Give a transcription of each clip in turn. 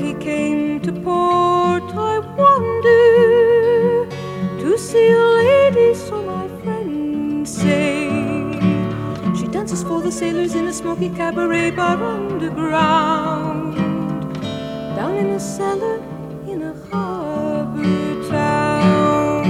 he came to port, I wonder, to see a lady, so my friends say. She dances for the sailors in a smoky cabaret bar underground, down in a cellar in a harbor town.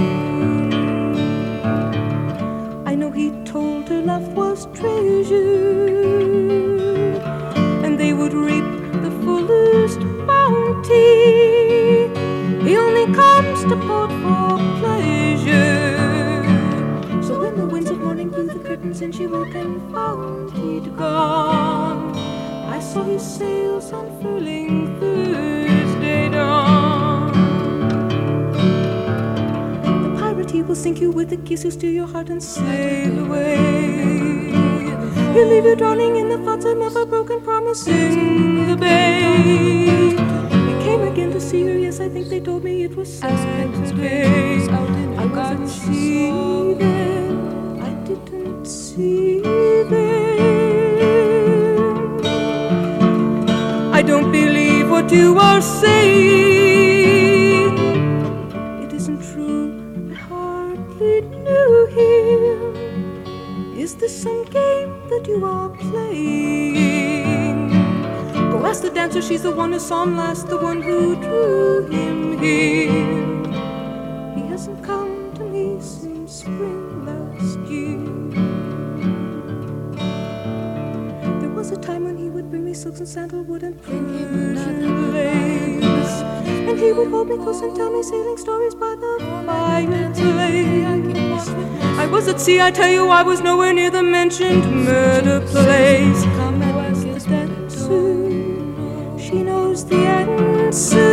I know he told her love was treasure, and they would reap the fullest bounty. He only comes to port for pleasure. So when the winds of morning blew the curtains and she woke and found he'd gone, I saw his sails unfurling Thursday dawn. The pirate, he will sink you with a kiss, who steal your heart and sail away. He'll leave you drowning in the flotsam of a broken promise in the bay. He came again to see her, yes, I think they told me it was Saturday. I wasn't see them, I didn't see them. I don't believe what you are saying. It isn't true, I hardly knew him. Is this some game that you are playing? Go ask the dancer, she's the one who saw him last, the one who drew him here. He hasn't come to me since spring last year. There was a time when he would bring me silks and sandalwood and Persian lace, and he would hold me close and tell me sailing stories by the fireplace. I was at sea, I tell you, I was nowhere near the mentioned murder place. Come and ask the dancer, she knows the answer.